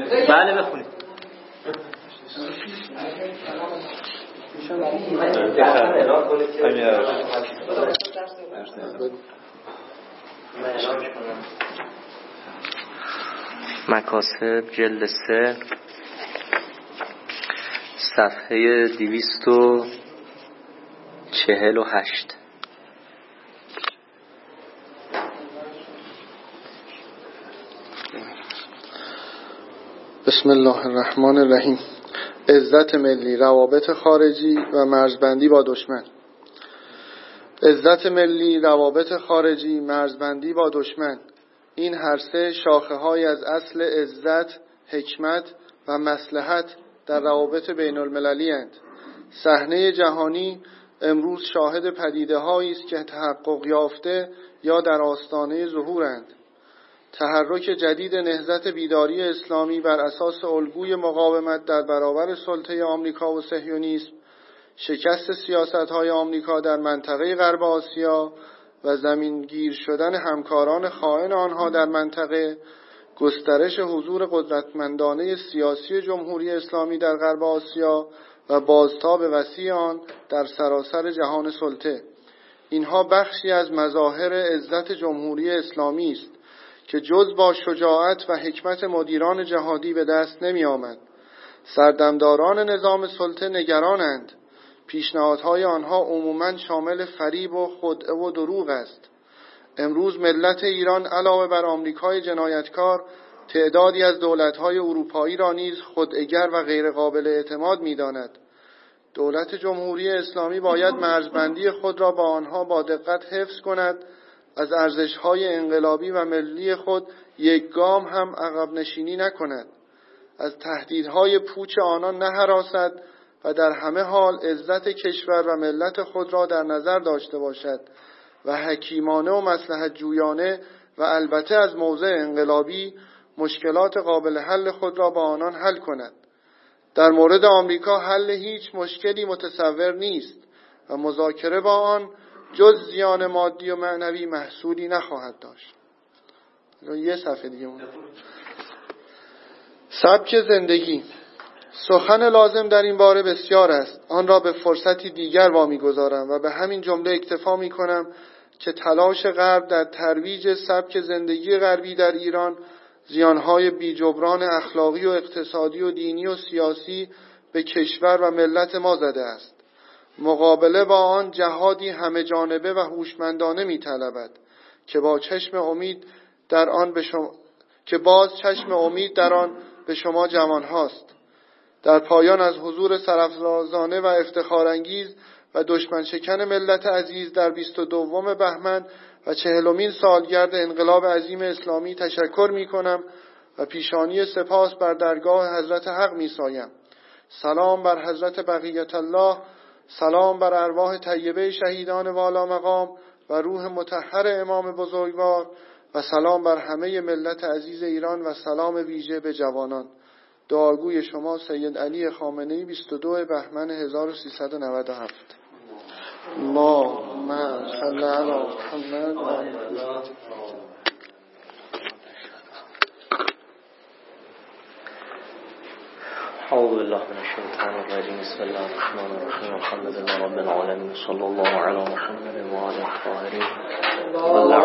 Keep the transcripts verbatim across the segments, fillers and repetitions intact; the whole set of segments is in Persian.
بله بخونید. مکاسب جلد سه صفحه دویست و چهل و هشت. بسم الله الرحمن الرحیم. عزت ملی، روابط خارجی و مرزبندی با دشمن. عزت ملی، روابط خارجی، مرزبندی با دشمن، این هر سه شاخه های از اصل عزت، حکمت و مصلحت در روابط بین المللی اند. صحنه جهانی امروز شاهد پدیده هایی است که تحقق یافته یا در آستانه ظهورند. تحرک جدید نهضت بیداری اسلامی بر اساس الگوی مقاومت در برابر سلطه آمریکا و صهیونیسم، شکست سیاست‌های آمریکا در منطقه غرب آسیا و زمینگیر شدن همکاران خائن آنها در منطقه، گسترش حضور قدرتمندانه سیاسی جمهوری اسلامی در غرب آسیا و بازتاب وسیع آن در سراسر جهان سلطه، اینها بخشی از مظاهر عزت جمهوری اسلامی است که جز با شجاعت و حکمت مدیران جهادی به دست نمی آمد. سردمداران نظام سلطه نگرانند. پیشنهادهای آنها عموماً شامل فریب و خدعه و دروغ است. امروز ملت ایران علاوه بر آمریکای جنایتکار تعدادی از دولت‌های اروپایی را نیز خدعه‌گر و غیر قابل اعتماد می‌داند. دولت جمهوری اسلامی باید مرزبندی خود را با آنها با دقت حفظ کند، از ارزش‌های انقلابی و ملی خود یک گام هم عقب نشینی نکند، از تهدیدهای پوچ آنان نهراسد و در همه حال عزت کشور و ملت خود را در نظر داشته باشد و حکیمانه و مصلحت جویانه و البته از موضع انقلابی مشکلات قابل حل خود را با آنان حل کند. در مورد آمریکا حل هیچ مشکلی متصور نیست و مذاکره با آن جز زیان مادی و معنوی محصولی نخواهد داشت. یه صفحه دیگه مونده. سبک زندگی. سخن لازم در این باره بسیار است، آن را به فرصتی دیگر وامی گذارم و به همین جمله اکتفا می کنم که تلاش غرب در ترویج سبک زندگی غربی در ایران زیانهای بی جبران اخلاقی و اقتصادی و دینی و سیاسی به کشور و ملت ما زده است. مقابله با آن جهادی همه جانبه و هوشمندانه می طلبد که با چشم امید در آن به شما که باز چشم امید در آن به شما جوان هاست. در پایان از حضور سرافرازانه و افتخارانگیز و دشمن شکن ملت عزیز در بیست و دوم بهمن و چهلمین سالگرد انقلاب عظیم اسلامی تشکر می کنم و پیشانی سپاس بر درگاه حضرت حق می سایم. سلام بر حضرت بقیت الله، سلام بر ارواح طیبه شهیدان والا مقام و روح مطهر امام بزرگوار و سلام بر همه ملت عزیز ایران و سلام ویژه به جوانان. دعاگوی شما سید علی خامنه‌ای بیست و دو بهمن هزار و سیصد و نود و هفت. اللهم صل علی محمد. اعوذ بالله من الشیطان الرجیم. بسم الله الرحمن الرحیم. الحمد لله رب العالمین. صلی الله علی محمد و آله الطاهرین و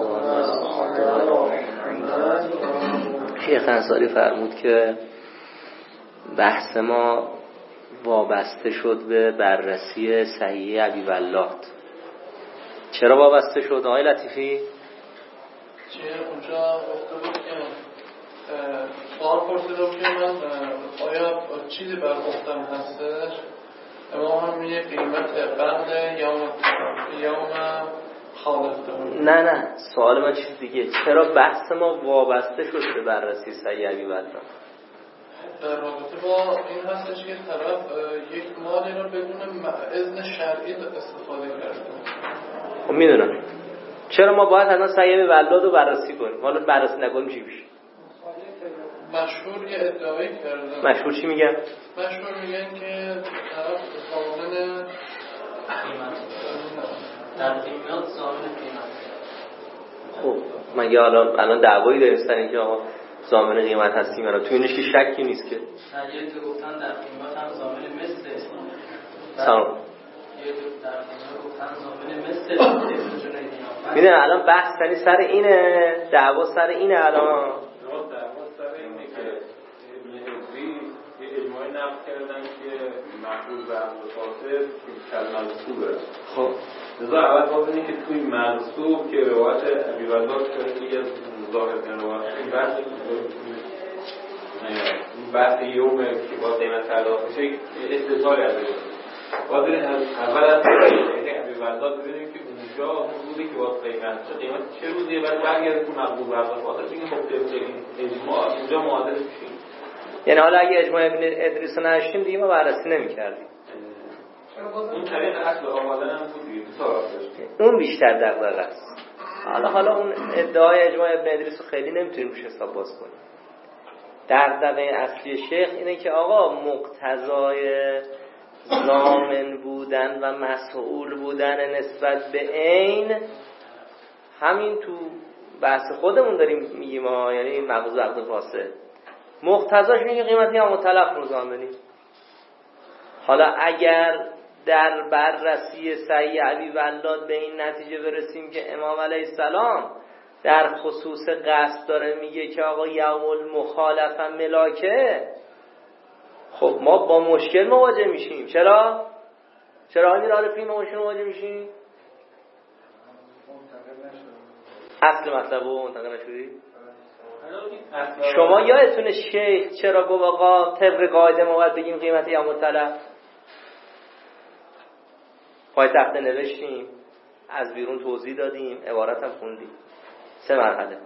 لعن شیخ انصاری فرمود که بحث ما وابسته شد به بررسی صحیح ابی ولاد. چرا وابسته شد آقای لطیفی؟ چه اونجا گفته بود که سوال پرسیده بود که من آیا چیزی بر اختم هستش؟ امام هم میگه قیمت قبل یوم یوم خالفته. نه نه سوال من چیز دیگه. چرا بحث ما وابسته شد به بررسی صحیح ابی ولاد؟ در رابطه با این هستش که طرف یک مالی رو بدون اذن شرعی استفاده کرده. خب میدونم. چرا ما باید حتما صحیح ابی ولاد رو بررسی کنیم؟ حالا بررسی نکنیم چی میشه؟ مشهور یه ادعایی کردن. مشهور چی میگن؟ مشهور میگن که طرف ضامن در قیمت ضامن قیمت. خب مگه الان الان دعوایی داریم سر اینکه آقا ضامن قیمت هستیم یا نه؟ تو اینش که شکی نیست که یه تو گفتن در قیمت هم ضامن مثل سلام یه تو در قیمت گفتن ضامن مثل میدونم الان بحث سنی سر اینه، دعوا سر اینه الان دعوا سر اینه که ابن عزی یه اجماعی نقل کردن که محفوظ به عقل فاسد کلمه منصوبه. خب لذا اول باید اینه که توی منصوب که روایت ابی‌ولاد شده که ظاهر این روایت این بحث این بحث یوم که با قیمت پرداخت میشه اتصالی ازش باید اول از ابی‌ولاد ببینیم که اونجا روزی که با قیمت چه قیمت چه روزیه بعد برگرد تو مقبول برقا فاصله بگیم خب طبق اجماع اینجا معادل میشیم. یعنی حالا اگه اجماع ابن ادریس رو نشیم دیگه ما بررسی نمی‌کردیم. اون طریق اصل آمدن هم بود دیگه اون بیشتر دغدغه است. حالا حالا اون ادعای اجماع ابن ادریس رو خیلی نمیتونیم روش حساب باز کنیم. دغدغه اصلی شیخ اینه که آقا مقتضای ضامن بودن و مسئول بودن نسبت به عین همین تو بحث خودمون داریم میگیم ها، یعنی مغزو عقد فاسد مقتضاش میگه قیمتی هم مطلق رو ضامنی. حالا اگر در بررسی سعی علی ولاد به این نتیجه برسیم که امام علیه السلام در خصوص قصد داره میگه که آقا یوم المخالفه ملاکه، خب ما با مشکل مواجه میشیم. چرا؟ چرا همین عارفین ما مشکل مواجه میشیم؟ اصل مطلب رو منتقل نشدی؟ شما یادتونه شیخ چرا گفت آقا طبق قاعده ما باید بگیم قیمت یوم الطلب؟ پای تخته نوشتیم، از بیرون توضیح دادیم، عبارت هم خوندیم. سه مرحله.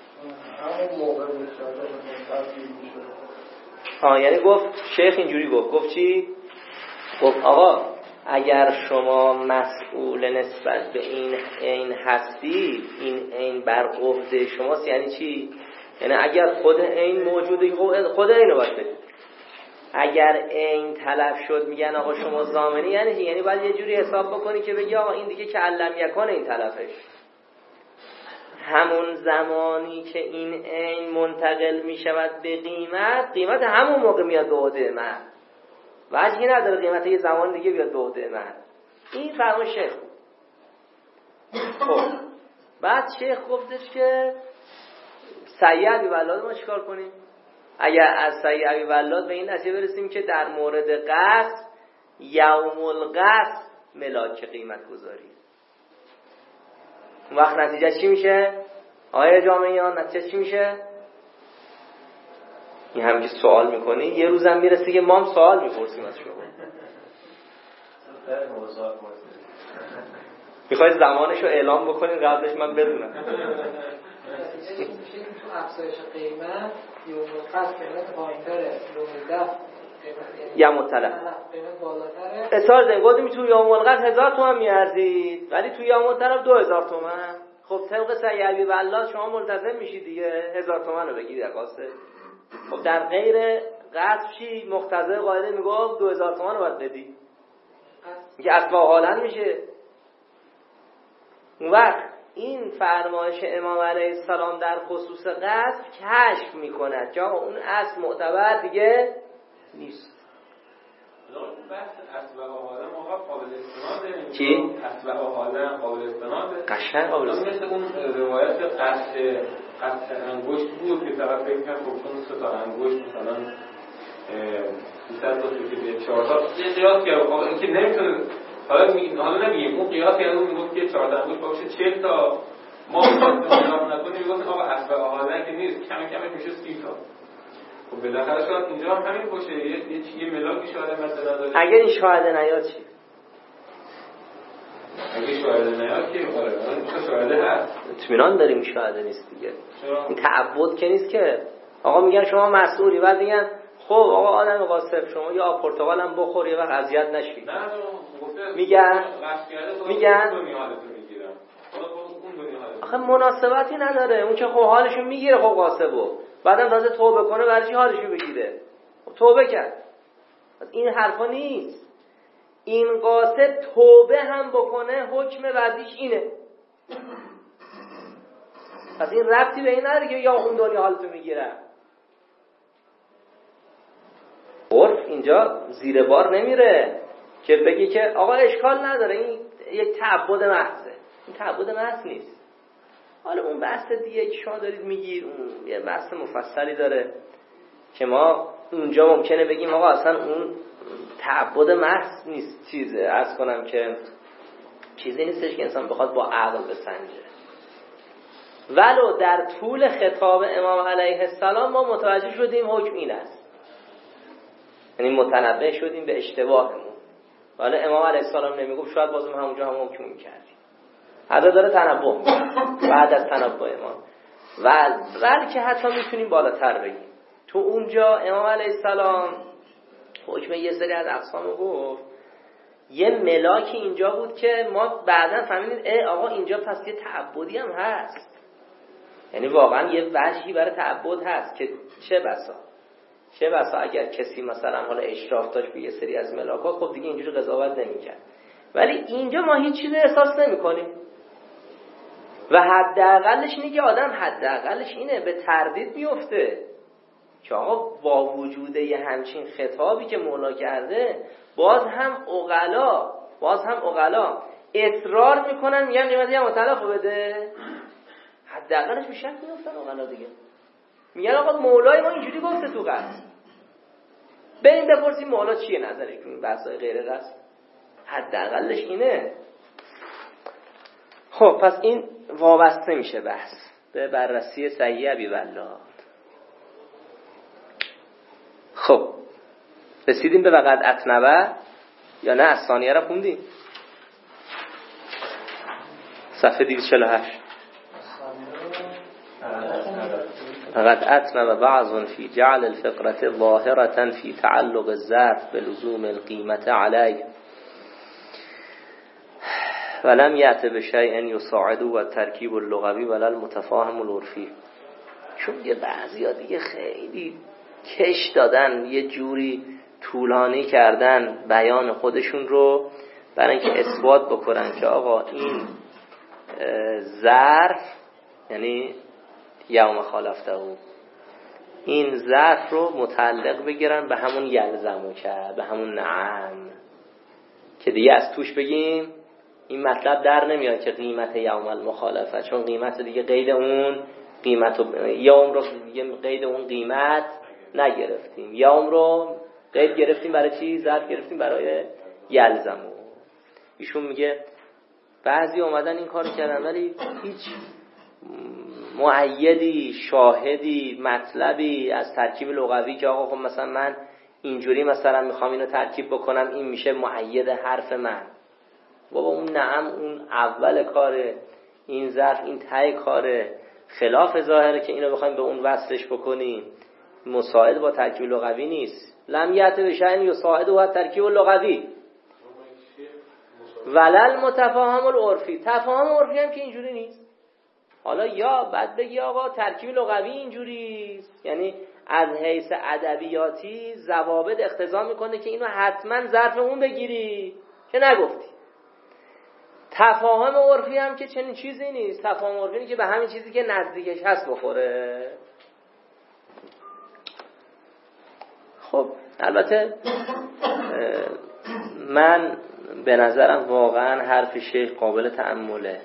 ها یعنی گفت شیخ اینجوری گفت گفت چی؟ گفت آقا اگر شما مسئول نسبت به این عین هستی، این عین بر عهده شماست. یعنی چی؟ یعنی اگر خود عین موجوده خود عین رو باید بدید. اگر عین طلب شد میگن آقا شما ضامنی، یعنی چی؟ یعنی باید یه جوری حساب بکنی که بگی آقا این دیگه که علم یکان این طلبش. همون زمانی که این عین منتقل میشود به قیمت، قیمت همون موقع میاد به عهده من. وجهی نداره قیمت یه زمان دیگه بیاد به عهده من. این فرمان شیخ بود. خب بعد شیخ گفتش که سعی ابی ولاد ما چیکار کنیم؟ اگر از سعی ابی ولاد به این نتیجه برسیم که در مورد قصد یوم القصد ملاک قیمت گذاری، اون وقت نتیجه چی میشه؟ آیا جامعیان نتیجه چی میشه؟ این هم که سوال میکنی یه روزم میرسه که ما هم سوال میپرسیم از شما. میخواید زمانشو اعلام بکنین قبلش من بدونم. تو افزایش قیمت یوم القصد قیمت پایین‌تره، یوم الدفع یا مطلق قیمت بالاتره. اصحار زنگ گفتیم تو یوم القصد هزار تومن میارزید ولی تو یوم الطلب دو هزار تومن. خب طبق سعی ابی ولاد شما ملتزم میشید دیگه هزار تومن رو بگید اقاسه. خب در غیر قصد چی؟ مقتضای قاعده میگفت دو هزار تومن رو باید بدی، میگه اصلا حالا میشه. اون وقت این فرمایش امام علیه السلام در خصوص قصد کشف میکند که اون اصل معتبر دیگه نیست. بحث اصل و حاله ما قابل استناده. چی؟ اصل و حاله قابل استناده. قشنگ قابل استناده. مثل اون روایت قصد قصد انگشت بود که طرف فکر کنم خب چون سه تا انگشت مثلا بیشتر باشه که به چهار تا یه قیاس کرد. خب اینکه نمیتونه حالا می حالا نمیگیم اون قیاس کرد، اون میگفت که چهار تا انگشت باشه چهل تا ما اضافه نکنیم میگفت آقا اصل و حاله که نیست کم کم میشه سی تا. خب بالاخره شاید اینجا همین باشه یه یه چیه ملاکی شاید مثلا داره. اگه این شاهد نیاد چی؟ اگه شاهد نیاد که آره اون شاهده هست. اطمینان داریم شاهد نیست دیگه. این تعبد که نیست که آقا میگن شما مسئولی، بعد میگن خب آقا آدم قاسم شما یا پرتقال هم بخور یه وقت اذیت نشی. نه گفته میگن میگن آخه مناسبتی نداره. اون که خب حالشو میگیره خب قاسبو بعدم تازه توبه کنه برای چی حالشو بگیره؟ خب توبه کرد. این حرفا نیست. این قاسد توبه هم بکنه حکم بعدیش اینه. پس این ربطی به این نداره که یا اون دنیا حالتو میگیره. عرف اینجا زیر بار نمیره که بگی که آقا اشکال نداره این یک تعبد محضه. این تعبد محض نیست. حالا اون بحث دیگه که شما دارید میگید اون یه بحث مفصلی داره که ما اونجا ممکنه بگیم آقا اصلا اون تعبد محض نیست. چیزه عرض کنم که چیزی نیستش که انسان بخواد با عقل بسنجه. ولو در طول خطاب امام علیه السلام ما متوجه شدیم حکم این است، یعنی متنبه شدیم به اشتباهمون. ولی امام علیه السلام نمیگفت شاید بازم همونجا هم حکم میکردیم. حالا داره تنبه بعد از تنبه امام و بلکه حتی میتونیم بالاتر بگیم. تو اونجا امام علیه السلام حکم یه سری از اقسامو گفت، یه ملاکی اینجا بود که ما بعداً فهمیدیم ای آقا اینجا پس یه تعبدی هم هست، یعنی واقعا یه وجهی برای تعبد هست که چه بسا چه بسا اگر کسی مثلا حالا اشراف داشت به یه سری از ملاک‌ها خب دیگه اینجوری قضاوت نمی‌کرد. ولی اینجا ما هیچ چیزی احساس نمی‌کنیم و حداقلش اینه که آدم حداقلش اینه به تردید میفته که آقا با وجود یه همچین خطابی که مولا کرده باز هم عقلا باز هم عقلا اصرار میکنن میگن قیمت یه مطلق بده. حداقلش به شک میفتن عقلا دیگه، میگن آقا مولای ما اینجوری گفته تو قصد، بریم بپرسیم مولا چیه نظرش تو این بحثای غیر قصد. حداقلش اینه. خب پس این وابسته میشه بحث به بررسی صحیح ابی والله. خب رسیدیم به وقد اتنبه یا نه؟ از ثانیه را خوندیم صفحه دویست و چهل و هشت. وقد اتنبه بعض فی جعل الفقرة ظاهرة فی تعلق الظرف بلزوم القیمة علیه ولم یأت بشیء یساعده و ترکیب اللغوی ولا المتفاهم العرفی. چون یه بعضیا دیگه خیلی کش دادن، یه جوری طولانی کردن بیان خودشون رو برای اینکه اثبات بکنن که آقا این ظرف یعنی یوم خالفته این ظرف رو متعلق بگیرن به همون یلزمو کرد، به همون نعم، که دیگه از توش بگیم این مطلب در نمیاد که قیمت یوم المخالفه، چون قیمت دیگه قید اون قیمت رو یوم رو دیگه قید اون قیمت نگرفتیم، یوم رو قید گرفتیم برای چی؟ ظرف گرفتیم برای یلزمو. ایشون میگه بعضی اومدن این کارو کردن ولی هیچ مؤیدی، شاهدی، مطلبی از ترکیب لغوی که آقا خب مثلا من اینجوری مثلا میخوام اینو ترکیب بکنم این میشه مؤید حرف من. بابا اون نعم اون اول کاره، این ظرف این ته کاره، خلاف ظاهره که اینو بخوایم به اون وصلش بکنیم، مساعد با ترکیب لغوی نیست. لم یأت بشیء یساعده و ترکیب لغوی ولل متفاهم العرفی. تفاهم عرفی هم که اینجوری نیست. حالا یا بعد بگی آقا ترکیب لغوی اینجوریست، یعنی از حیث ادبیاتی ضوابط اقتضا میکنه که اینو حتما ظرف اون بگیری که نگفتی. تفاهم عرفی هم که چنین چیزی نیست. تفاهم عرفی که به همین چیزی که نزدیکش هست بخوره. خب البته من به نظرم واقعا حرف شیخ قابل تأمله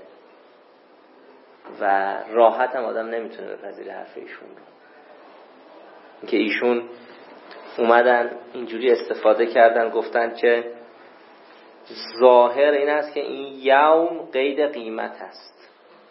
و راحت هم آدم نمیتونه بپذیره حرف ایشون رو، که ایشون اومدن اینجوری استفاده کردن گفتن که ظاهر این است که این یوم قید قیمت است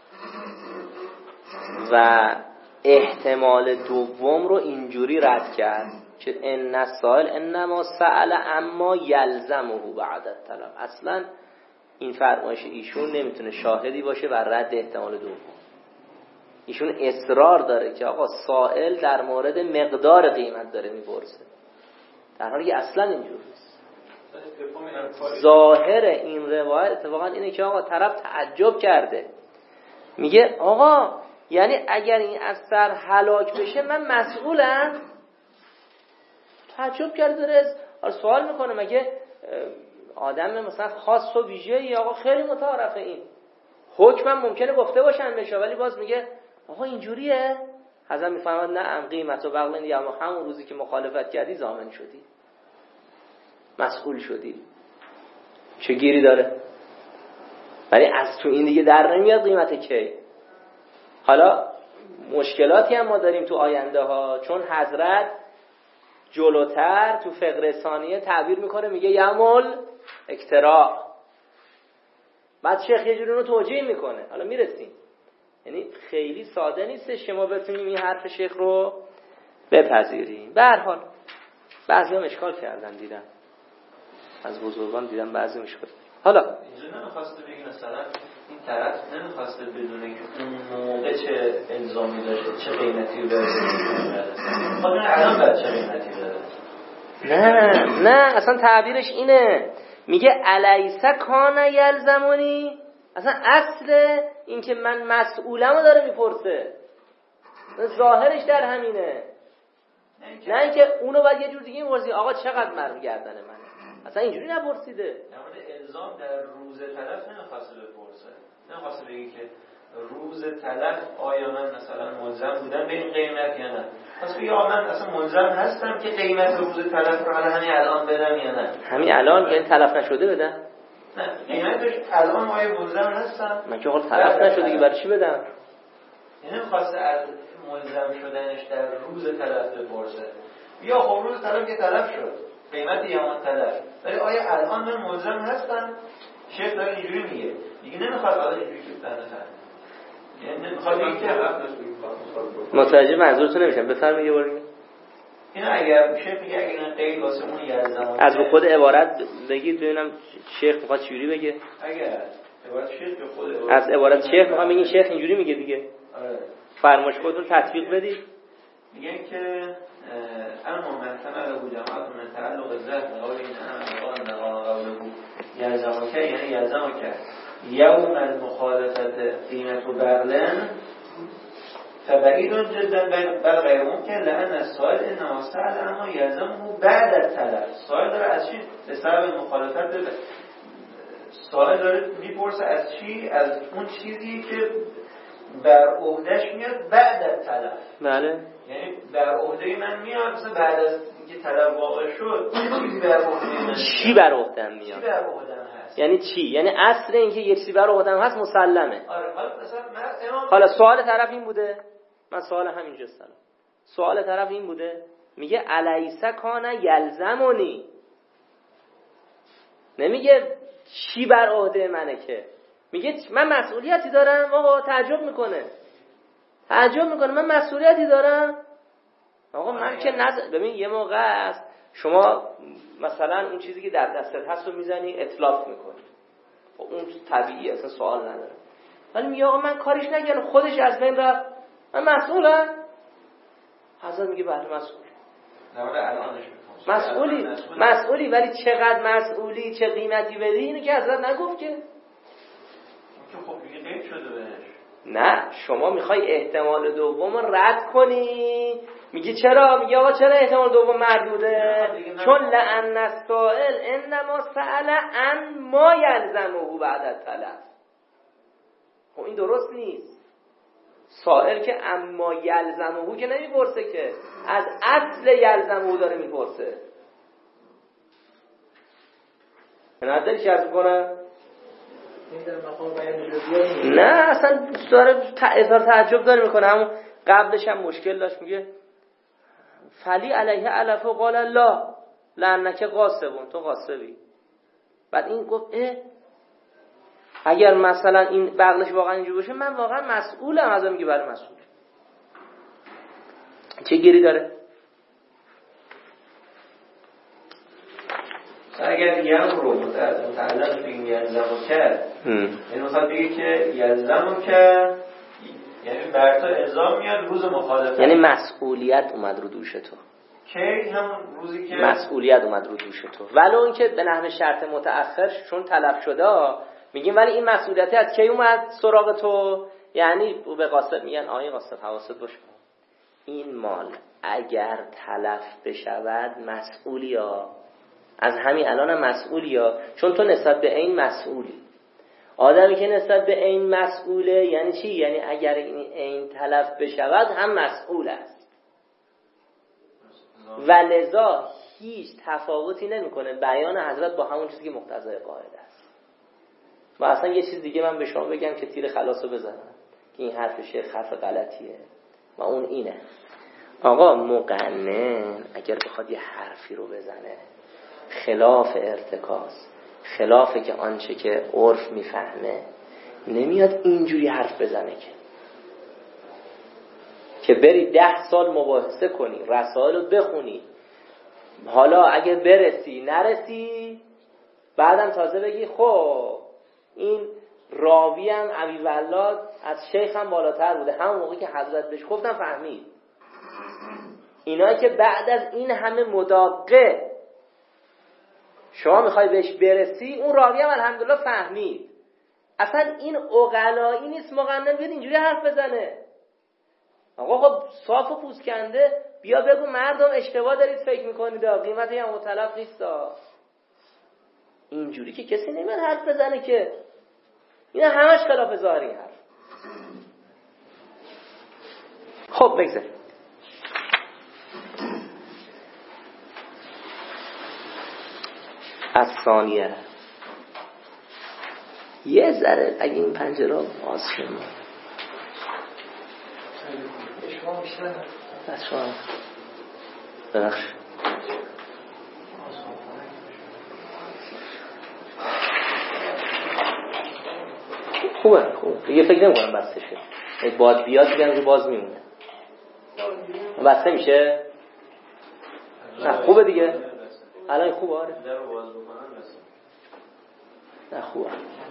و احتمال دوم رو اینجوری رد کرد که ان السائل انما سأل اما یلزمه بعد الطلب. اصلا این فرمایش ایشون نمیتونه شاهدی باشه و رد احتمال دوم. ایشون اصرار داره که آقا سائل در مورد مقدار قیمت داره میپرسه، در حالی که اصلا اینجور نیست. ظاهر این روایت اتفاقا اینه که آقا طرف تعجب کرده، میگه آقا یعنی اگر این اثر هلاک بشه من مسئولم؟ تعجب کرده داره سوال میکنه مگه آدم مثلا خاص و ویژه‌ای؟ آقا خیلی متعارفه این حکمم ممکنه گفته باشن بشه، ولی باز میگه آقا اینجوریه؟ حضرت میفرماد نه ام قیمت و بغل یوم همون روزی که مخالفت کردی ضامن شدی. مسئول شدی، چه گیری داره؟ ولی از تو این دیگه در نمیاد قیمت کی. حالا مشکلاتی هم ما داریم تو آینده ها، چون حضرت جلوتر تو فقه ثانیه تعبیر میکنه، میگه یمل اکتراع. بعد شیخ یه جوری رو توجیه میکنه. حالا میرسیم، یعنی خیلی ساده نیستش که ما بتونیم این حرف شیخ رو بپذیریم. به هر حال بعضی هم اشکال کردن، دیدن از بزرگان دیدن بعضی هم اشکال. حالا اینجا نمیخواسته بگی مثلا این طرف نمیخواسته بدونه که اون موقع چه الزامی داشته، چه قیمتی رو داره، خب الان باید چه قیمتی داره. نه نه اصلا تعبیرش اینه، میگه الیسه کان یلزمونی. اصلا اصل این که من مسئولمو داره میپرسه، ظاهرش در همینه. نه اینکه اونو باید یه جور دیگه میپرسی آقا چقدر مرم گردن منه، اصلا اینجوری نپرسیده. در مورد الزام در روز طرف نمیخواسته بپرسه، نمیخواسته بگی که روز طلب آیا من مثلا ملزم بودم به این قیمت یا نه. پس بگی آقا من اصلا ملزم هستم که قیمت روز طلب رو همین الان بدم یا نه. همین الان یعنی تلف نشده بدم؟ نه قیمتش الان آیا ملزم هستم؟ من که آقا تلف نشده که برای چی بدم؟ یعنی نمیخواسته از ملزم شدنش در روز طلب بپرسه. یا خب روز طلب که طلب شد، قیمت یمان طلب، ولی آیا الان من ملزم هستم؟ شیخ داره اینجوری میگه، دیگه نمیخواد آدم اینجوری که بنده یعنی نمیخواد این که متوجه منظورتون نمیشم، بفرمایید یه بار دیگه. این اگر شیخ میگه اگر این قید واسه اون یلزم از به خود عبارت بگید ببینم شیخ میخواد چجوری بگه. اگر عبارت شیخ به خود عبارت از عبارت شیخ میخوام بگین شیخ اینجوری میگه دیگه. آره فرمایش خودتون تطبیق بدید. میگن که اما محتمل له جماعت من تعلق الذات قول این انا قال قوله یلزم که یعنی یلزم که یوم المخالفت قیمت و برلن فبعید جدا بل غیر ممکن لان السائل انما سأل اما یلزمه بعد التلف. سائل داره از چی به سبب مخالفت سائل داره میپرسه از چی؟ از اون چیزی که بر عهدهش میاد بعد از تلف. بله یعنی بر عهده من میاد مثلا بعد از اینکه تلف واقع شد چیزی بر عهده من چی بر عهدم میاد؟ چی بر عهدم هست؟ یعنی چی؟ یعنی اصل اینکه یک چیزی بر عهدم هست مسلمه. آره حالا مثلا من امام حالا سوال طرف این بوده، من سوال همینجا سلام. سوال طرف این بوده، میگه الیسه کان یلزمونی، نمیگه چی بر عهده منه، که میگه من مسئولیتی دارم. آقا تعجب میکنه تعجب میکنه من مسئولیتی دارم. آقا من که نز... ببین یه موقع است شما مثلا اون چیزی که در دستت هست رو میزنی اطلاف میکنی، اون طبیعیه اصلا سوال نداره. ولی میگه آقا من کاریش نکردم خودش از بین رفت، من مسئولم. حضرت میگه بله مسئول. مسئولی مسئولی ولی چقدر مسئولی، چه قیمتی بدی، اینو که حضرت نگفت که. خب دیگه قید شده بهش. نه شما میخوای احتمال دوم رد کنی، میگی چرا؟ میگی آقا چرا احتمال دوم مردوده؟ چون لأن السائل انما سأل عن ما یلزمه بعد التلف. خب این درست نیست. سائل که اما یلزمه که نمیپرسه، که از اصل یلزمه داره میپرسه. نداری چی عرض کنم؟ نه اصلا داره اظهار تعجب داره میکنه. همون قبلش هم مشکل داشت، میگه فلی علیه علف و قال الله لعنک قاسبون، تو قاسبی. بعد این گفت اه اگر مثلا این بغلش واقعا اینجور باشه من واقعا مسئولم. از میگه برای مسئول چه گیری داره؟ اگر یم رو متعلق به این یلزمو کرد، یعنی مثلا بگه که یلزمو کرد یعنی بر تو الزام میاد روز مخالفت، یعنی مسئولیت اومد رو دوش تو. که همون روزی که مسئولیت اومد رو دوش تو، ولو اینکه به نحو شرط متأخر چون تلف شده میگیم، ولی این مسئولیتی از کی اومد سراغ تو؟ یعنی به قاصد میگن آقای قاصد حواست باشه این مال اگر تلف بشود مسئولی ها، از همین الان هم مسئولی ها، چون تو نسبت به این مسئولی. آدمی که نسبت به این مسئوله یعنی چی؟ یعنی اگر این این تلف بشود هم مسئول است. و لذا هیچ تفاوتی نمیکنه بیان حضرت با همون چیزی که مقتضای قاعده است. و اصلا یه چیز دیگه من به شما بگم که تیر خلاصو بزنم که این حرف شیخ حرف غلطیه و اون اینه. آقا مقنن اگر بخواد یه حرفی رو بزنه خلاف ارتکاز، خلاف که آنچه که عرف میفهمه، نمیاد اینجوری حرف بزنه که که بری ده سال مباحثه کنی، رسائل رو بخونی، حالا اگه برسی نرسی بعدم تازه بگی خب این راوی هم ابی ولاد از شیخ هم بالاتر بوده، همون موقعی که حضرت بهش گفتم فهمید. اینا که بعد از این همه مداقه شما میخوای بهش برسی، اون راوی هم الحمدلله فهمید. اصلا این عقلایی نیست مقنن بیاد اینجوری حرف بزنه. آقا خب صاف و پوسکنده بیا بگو مردم اشتباه دارید فکر میکنید، قیمت یه متلف نیست. اینجوری که کسی نمیاد حرف بزنه که این همش خلاف ظاهری حرف. خب بگذاریم. از ثانیه یه ذره اگه این پنجره رو باز کنیم شما بیشتر بس شما ببخش خوبه خوبه دیگه فکر نمی کنم بسته شد. باد بیاد دیگه رو باز میمونه. بسته میشه؟ نه خوبه دیگه الان خوبه. آره نه خوبه.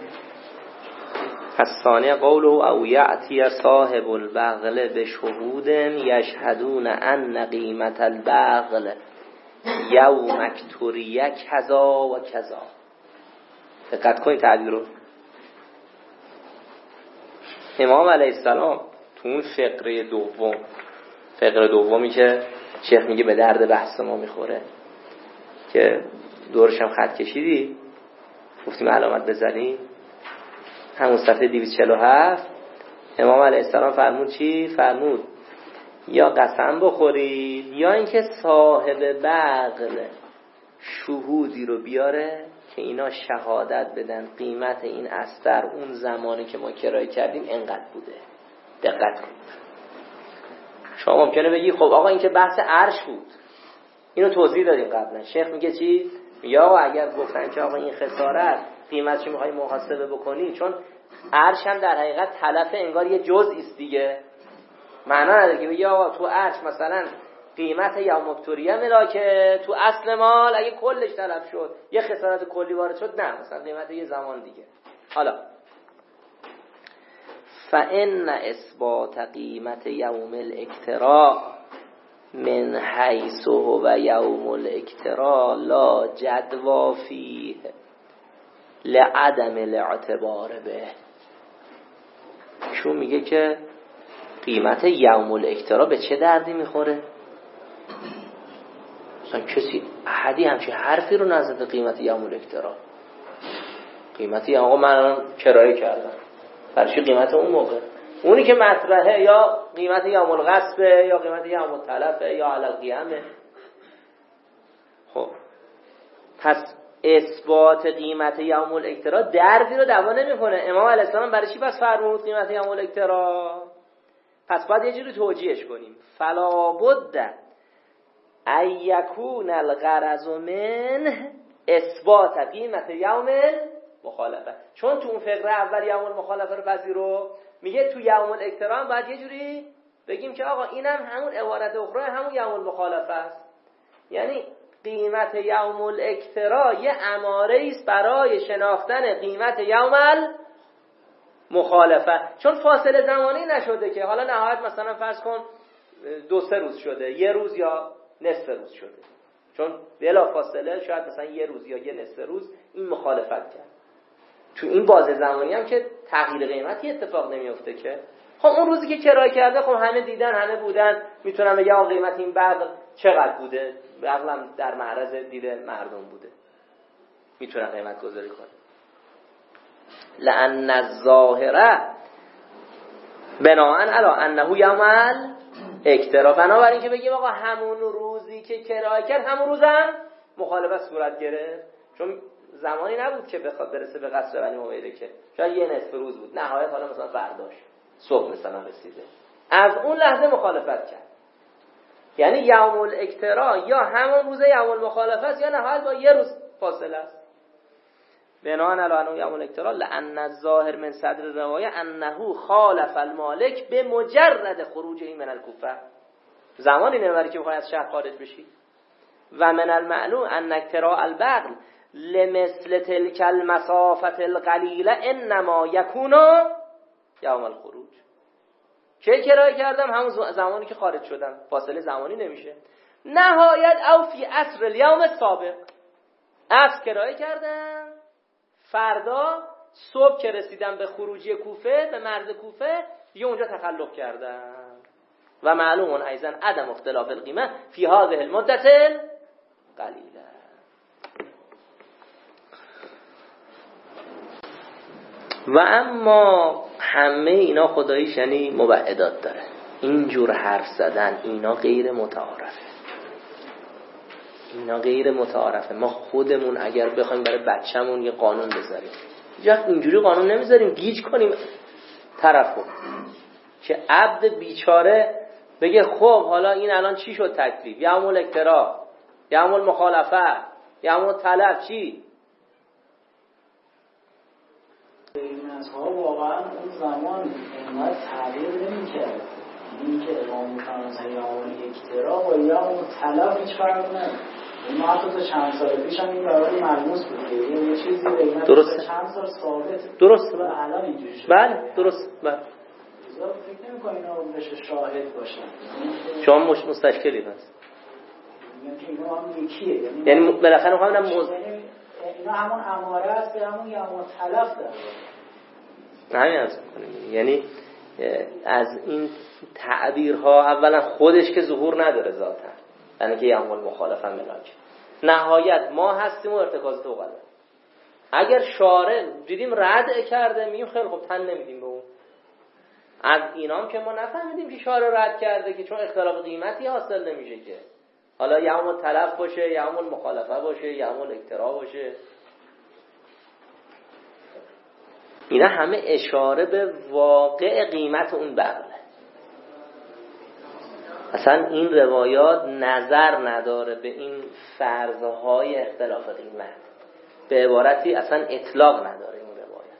الثانیه قوله او یعتی صاحب البغل بشهود یشهدون ان قیمت البغل یوم اکتوریه کذا و کذا. دقت کنید تعبیر رو. امام علیه السلام تو اون فقره دوم، فقره دومی که شیخ میگه به درد بحث ما میخوره که دورش هم خط کشیدی گفتیم علامت بزنی، همون صفحه دویست و چهل و هفت امام علیه السلام فرمود چی؟ فرمود یا قسم بخورید یا اینکه صاحب بغل شهودی رو بیاره که اینا شهادت بدن قیمت این استر اون زمانی که ما کرایه کردیم انقدر بوده. دقت کنید. شما ممکنه بگی خب آقا این که بحث عرش بود، اینو توضیح دادیم قبلا. شیخ میگه چی؟ یا اگر گفتن که آقا این خسارت قیمتش میخوای محاسبه بکنی، چون عرش هم در حقیقت تلف انگار یه جزئی است دیگه، معنا نداره که بگی آقا تو عرش مثلا قیمت یوم اکتوریه ملاکه، تو اصل مال اگه کلش تلف شد یه خسارت کلی وارد شد، نه مثلا قیمت یه زمان دیگه. حالا فإن اثبات قیمت یوم الاکتراء من حیث و یوم الاکتراء لا جدوا فیه لعدم الاعتبار به. شو میگه که قیمت یوم الاکتراء به چه دردی میخوره؟ مثلا کسی احدی همچین حرفی رو نزده قیمت یوم الاکتراء. قیمت یوم آقا من الان کرایه کردم، برای چی قیمت اون موقع؟ اونی که مطرحه یا قیمت یوم الغصبه یا قیمت یوم التلفه یا علی القیامه. خب پس اثبات قیمت یوم الاکتراء دردی رو دوا نمیکنه. امام علیه السلام برای چی پس فرمود قیمت یوم الاکتراء؟ پس باید یه جوری توجیهش کنیم. فلا بد ان یکون الغرض من اثبات قیمت یوم مخالفه. چون تو اون فقره اول یوم المخالفه رو پذیرو، میگه تو یوم الاکتراء هم باید یه جوری بگیم که آقا اینم همون عبارت اخرى همون یوم المخالفه است. یعنی قیمت یوم الاکتراء یه اماره است برای شناختن قیمت یوم المخالفه، چون فاصله زمانی نشده که حالا نهایت مثلا فرض کن دو سه روز شده، یه روز یا نصف روز شده، چون بلا فاصله شاید مثلا یه روز یا یه نصف روز این مخالفت کرد. تو این بازه زمانی هم که تغییر قیمتی اتفاق نمیفته که خب اون روزی که کرایه کرده خب همه دیدن همه بودن، میتونم بگم آقا قیمت این بغل چقدر بوده، بغلم در معرض دید مردم بوده، میتونم قیمت گذاری کنم. لأن الظاهره بناء علی انه یوم اکترا. بنابراین که بگیم آقا همون روزی که کرایه کرد همون روزم مخالفت صورت گرفت، چون زمانی نبود که بخواد برسه به قصر بنی امیه، که شاید یه نصف روز بود، نهایت حالا مثلا فرداش صبح مثلا رسیده، از اون لحظه مخالفت کرد. یعنی یوم الاکترا یا همون روز یوم المخالفت یا نهایت با یه روز فاصله است. بناء علی انه یوم الاکترا لان الظاهر من صدر روایه انه خالف المالک به مجرد خروجه من الکوفه. زمانی نمیبره که بخوای از شهر خارج بشی. و من المعلوم ان اکتراء البغل لمثل تلك المسافه القلیله انما یکون یوم الخروج. چه کرایه کردم؟ همون زمانی که خارج شدم، فاصله زمانی نمیشه. نهایت او فی عصر الیوم السابق، عصر کرایه کردم، فردا صبح که رسیدم به خروجی کوفه، به مرز کوفه، دیگه اونجا تخلف کردم. و معلوم ایضا عدم اختلاف القیمه فی هذه المدت قلیله. و اما همه اینا خداییش یعنی مبعدات داره. اینجور حرف زدن اینا غیر متعارفه، اینا غیر متعارفه. ما خودمون اگر بخوایم برای بچه‌مون یه قانون بذاریم، جا اینجوری قانون نمیذاریم گیج کنیم طرفو که عبد بیچاره بگه خب حالا این الان چی شد تکلیف؟ یوم الاکترا، یوم المخالفه، یوم الطلب، چی؟ ها واقعا اون زمان اینقدر تغییر نمی‌کرد. این که امام می‌فرمایند یوم الاکترا و یوم الطلب هیچ فرقی نداره. این حتی تا چند سال پیش هم این برای ملموس بود که یه چیزی قیمت چند سال ثابت. درسته. و الان اینجوری شده. بله درست. بله. فکر نمی‌کنم اینا بشه شاهد باشن. شما مش مستشکلی هست. میگم که اینا هم یکیه. یعنی بالاخره همون موز اینا همون اماره است به همون یوم الطلب داره. همین از میکنیم. یعنی از این تعبیرها اولا خودش که ظهور نداره ذاتا، یعنی که یوم المخالفه ملاک نهایت ما هستیم و ارتکاز تو قدر. اگر شارع دیدیم رد کرده میگیم خیلی خوب تن نمیدیم به اون. از اینام که ما نفهمیدیم که شارع رد کرده که چون اختلاف قیمتی حاصل نمیشه که حالا یوم الطلب باشه، یوم المخالفه باشه، یوم الاکترا باشه، اینا همه اشاره به واقع قیمت اون بغله. اصلا این روایات نظر نداره به این فرضهای اختلاف قیمت، به عبارتی اصلا اطلاق نداره این روایت.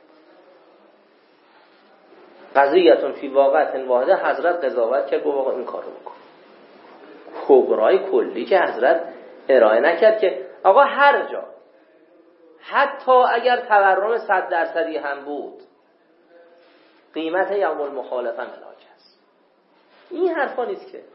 قضیه‌تون فی واقعت واحده، حضرت قضاوت کرد گفت آقا این کارو بکن. کبرای کلی که حضرت ارائه نکرد که آقا هر جا حتی اگر تورم صد درصدی هم بود قیمت یوم المخالفه ملاک است. این حرفا نیست که.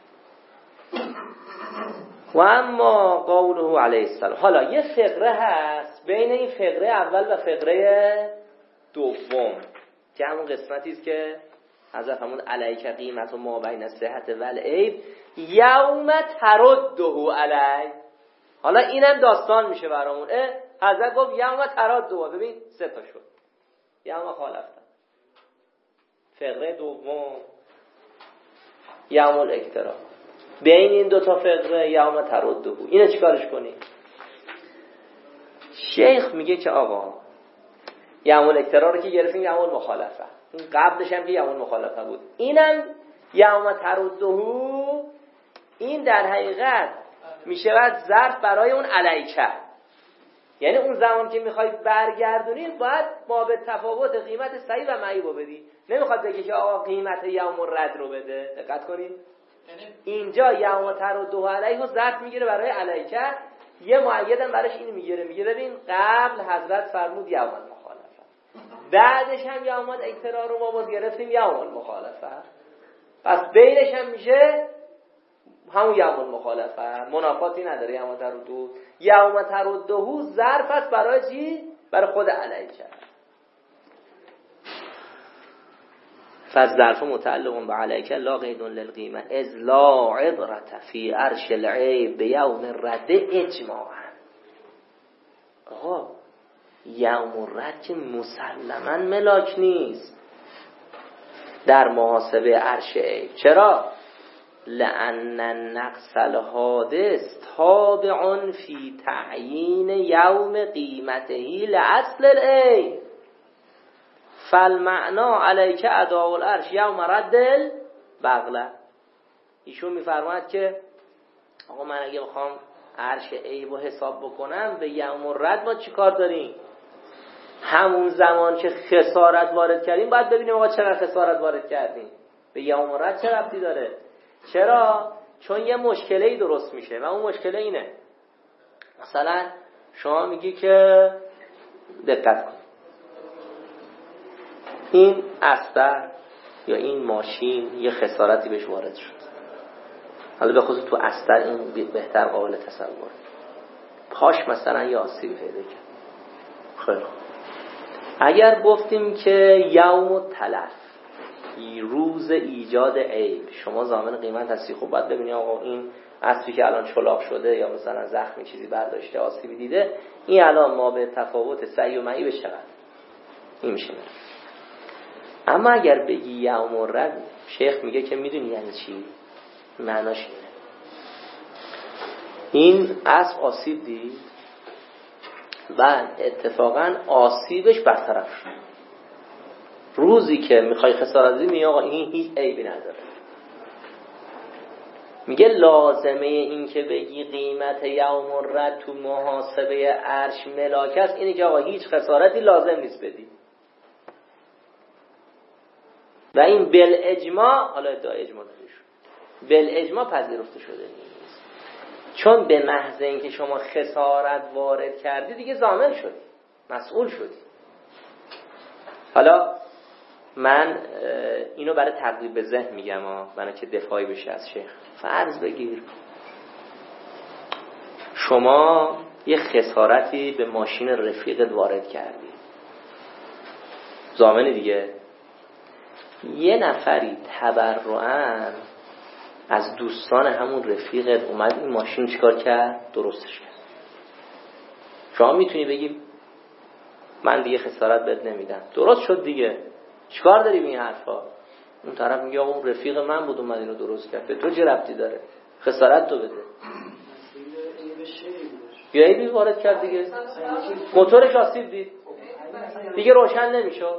و اما قوله علیه السلام، حالا یه فقره هست بین این فقره اول و فقره دوم که همون قسمتی است که حضرت همون علیک قیمت و ما بین صحت و العیب یوم ترده علی. حالا اینم داستان میشه برامون. حضرت گفت یوم ترده، ببین سه تا شد. یوم خالفت، فقره دوم یوم الاکترا، بین این دوتا فقره یوم ترده. اینو چیکارش کنیم؟ شیخ میگه که آقا یوم الاکترا رو که گرفتیم یوم المخالفه، این قبلش هم که یوم المخالفه بود، اینم یوم ترده. این در حقیقت میشه بعد ظرف برای اون علیکه، یعنی اون زمان که میخوای برگردونی باید ما به تفاوت قیمت صحیح و معیب رو بدی. نمیخواد بگه که آقا قیمت یوم الرد رو بده. دقت کنید اینجا یوم ترده علیه رو ظرف میگیره برای علیکه، یه مؤیدم براش این میگیره، میگه ببین قبل حضرت فرمود یوم المخالفه، بعدش هم یوم الاکترا رو ما باز گرفتیم یوم المخالفه، پس بینش هم میشه همون یوم المخالفه، منافاتی نداره. یوم ترده یوم ترده ظرف است برای چی؟ برای خود علیکه. فالظرف متعلق بعلیکه لا قید للقیمه اذ لا عبرة فی عرش العیب بیوم الرد اجماعا. آقا یوم الرد که مسلما ملاک نیست در محاسبه عرش عیب. چرا؟ لأن النقص الحادث تابع فی تعیین یوم قیمته لأصل العین فالمعنا علیک اداء العرش یوم رد البغله. ایشون میفرماید که آقا من اگه بخوام عرش عیب و حساب بکنم به یوم الرد ما چی کار داریم؟ همون زمان که خسارت وارد کردیم باید ببینیم آقا چرا خسارت وارد کردیم. به یوم الرد چه ربطی داره؟ چرا؟ چون یه مشکلی درست میشه و اون مشکل اینه. مثلا شما میگی که دقت کن این استر یا این ماشین یه خسارتی بهش وارد شد، حالا به خصوص تو استر این بهتر قابل تصور، پاش مثلا یه آسیب پیدا کرد. خیلی خوب، اگر گفتیم که یوم تلف روز ایجاد عیب شما ضامن قیمت هستی، خب باید ببینی آقا این اصلی که الان چلاق شده یا مثلا زخمی چیزی برداشته آسیبی دیده، این الان ما به تفاوت سعی و معیب چقدر این میشه. اما اگر بگی یوم الرد، شیخ میگه که میدونی یعنی چی؟ معناش اینه این اسب آسیب دید و اتفاقا آسیبش برطرف شد. روزی که میخوای خسارت بدی میگه آقا این هیچ عیبی نداره. میگه لازمه این که بگی قیمت یوم الرد تو محاسبه عرش ملاک است اینه که آقا هیچ خسارتی لازم نیست بدی و این بالاجماع، حالا ادعای اجماع داده شد، بالاجماع پذیرفته شده نیست، چون به محض اینکه شما خسارت وارد کردی دیگه ضامن شدی، مسئول شدی. حالا من اینو برای تقریب به ذهن میگم ها، برای که دفاعی بشه از شیخ. فرض بگیر شما یه خسارتی به ماشین رفیقت وارد کردی، ضامن دیگه. یه نفری تبرعاً از دوستان همون رفیقت اومد این ماشین چیکار کرد؟ درستش کرد. شما میتونی بگی من دیگه خسارت بهت نمیدم، درست شد دیگه، چیکار داری به این حرفا؟ اون طرف میگه آقا اون رفیق من بود اومد اینو درست کرد، به تو چه ربطی داره؟ خسارت تو بده. یه عیبی وارد کرد دیگه، موتورش آسیب دید دیگه روشن نمیشد.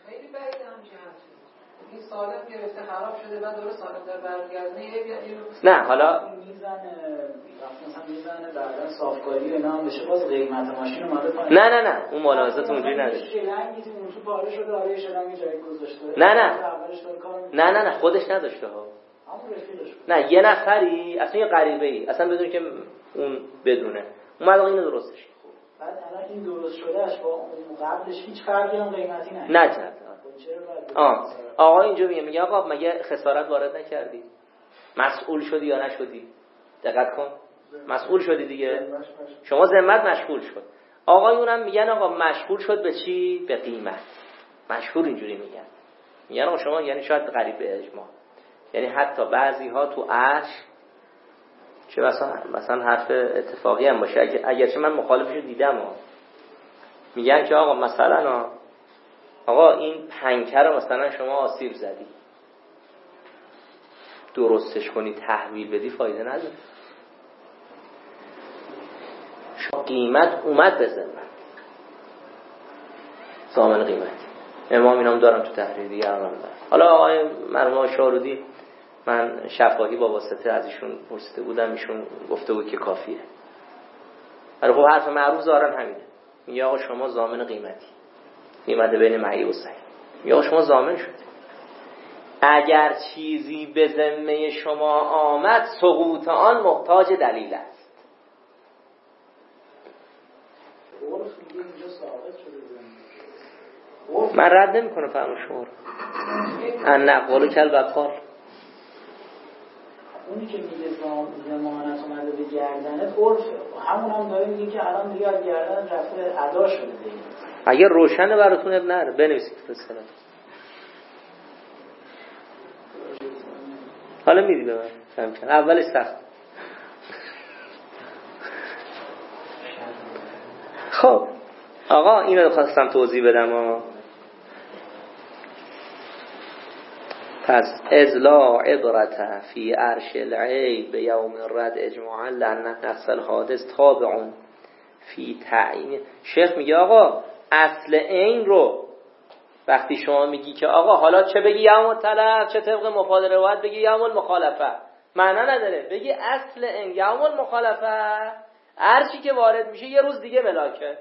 این سالم گرفته خراب شده بعد دوره سالم در برگردنه نه حالا میزنه مثلا میزنه بعدا صافکاری و اینا هم بشه باز قیمت ماشین اومده پایین. نه نه نه اون ملاحظات اونجوری نداره. شلنگی اون تو پاره شده آره شلنگ جای گذاشته. نه نه نه نه نه خودش نداشته ها. همون رفیقش. نه یه نفری اصلا یه غریبه‌ای اصلا بدون که اون بدونه اومد اینو درستش. بعد الان این درست شدهش با اون قبلش هیچ فرقی هم قیمتی نه. نه چرا؟ آه آقا اینجا میگه میگه آقا مگه خسارت وارد نکردی؟ مسئول شدی یا نشدی؟ دقت کن، مسئول شدی دیگه، شما ذمت مشغول شد. آقایون هم میگن آقا مشغول شد به چی؟ به قیمت. مشغول اینجوری میگن، میگن آقا شما یعنی شاید قریب به اجماع، یعنی حتی بعضی ها تو عرش چه مثلا مثلا حرف اتفاقی هم باشه، اگر اگرچه من مخالفش دیدم ها. میگن که آقا مثلا آقا این پنکه رو مثلا شما آسیب زدی، درستش کنی تحویل بدی فایده نداره، شما قیمت اومد به ذمت، ضامن قیمت. امام اینام دارم تو تحریر دیگه الان. حالا آقای مرحوم شارودی من شفاهی با واسطه از ایشون پرسیده بودم، ایشون گفته بود که کافیه. ولی خب حرف معروف دارن همینه، میگه آقا شما ضامن قیمتی، قیمت بین معیب و صحیح، میگه آقا شما ضامن شدید. اگر چیزی به ذمه شما آمد سقوط آن محتاج دلیل است. من رد نمی کنم فرمون شما رو ان نقوالو کل بقال. اونی که میگه زمانت اومده به گردنت عرفه، همون هم داره میگه که الان دیگه از گردنت رفته ادا شده دیگه. اگر روشنه براتون اب نره بنویسید فرستادم. حالا میری به من فهم کن اولش سخت. خب آقا اینو خواستم توضیح بدم ها. پس از لا عبرت فی عرش العیب به یوم الرد اجماعا لأن نفس الحادث تابع فی تعیین. شیخ میگه آقا اصل این رو وقتی شما میگی که آقا حالا چه بگی یوم التلف، چه طبق مفاد روایت بگی یوم المخالفه، معنا نداره. بگی اصل این یوم المخالفه هرچی که وارد میشه یه روز دیگه ملاکه.